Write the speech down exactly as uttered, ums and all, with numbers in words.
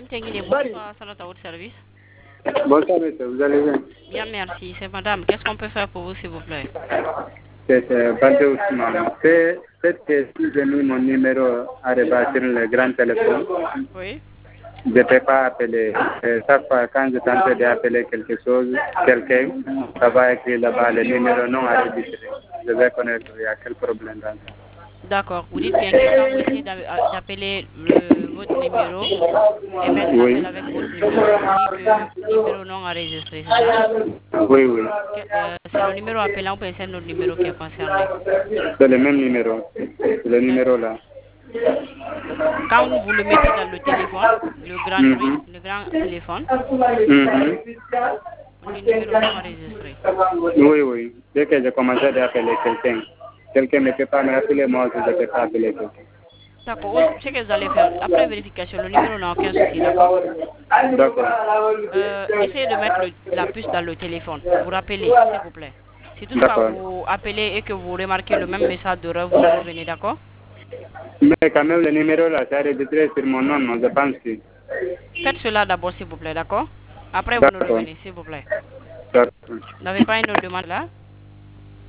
Tenguine, bonsoir, salut à votre service. Bonsoir, monsieur, vous allez bien? Bien, merci. C'est madame. Qu'est-ce qu'on peut faire pour vous, s'il vous plaît? C'est Bante Ousmane. C'est peut-être que si j'ai mis mon numéro à rebattre sur le grand téléphone, Oui. je ne peux pas appeler. Et chaque fois, quand je tente d'appeler quelque chose, quelqu'un, ça va écrire là-bas le numéro non enregistré. Je vais connaître, il y a quel problème dans ça. D'accord. Vous dites bien que quand vous essayez d'appeler votre numéro et mettre Oui. l'appel avec votre numéro, vous dites que numéro non enregistré, c'est ça? Oui, oui. Euh, c'est le numéro appelant ou bien c'est notre numéro qui est concerné? C'est le même numéro. C'est le numéro là. Quand vous le mettez dans le téléphone, le grand, Mm oui, -hmm. le grand téléphone, mm -hmm. le numéro non enregistré. Oui, oui. Dès que j'ai commencé à appeler quelqu'un, quelqu'un ne peut pas m'appeler, moi aussi je ne peux pas appeler quelqu'un. D'accord. Ce que vous allez faire, après vérification, le numéro n'a aucun souci, d'accord? D'accord. Euh, essayez de mettre le, la puce dans le téléphone. Vous rappelez, s'il vous plaît. Si toutefois vous appelez et que vous remarquez le même message d'erreur, vous nous revenez, d'accord? Mais quand même, le numéro là, c'est enregistré sur mon nom, non, je pense que. Faites cela d'abord, s'il vous plaît, d'accord? Après, vous nous revenez, s'il vous plaît. Vous n'avez pas une autre demande là?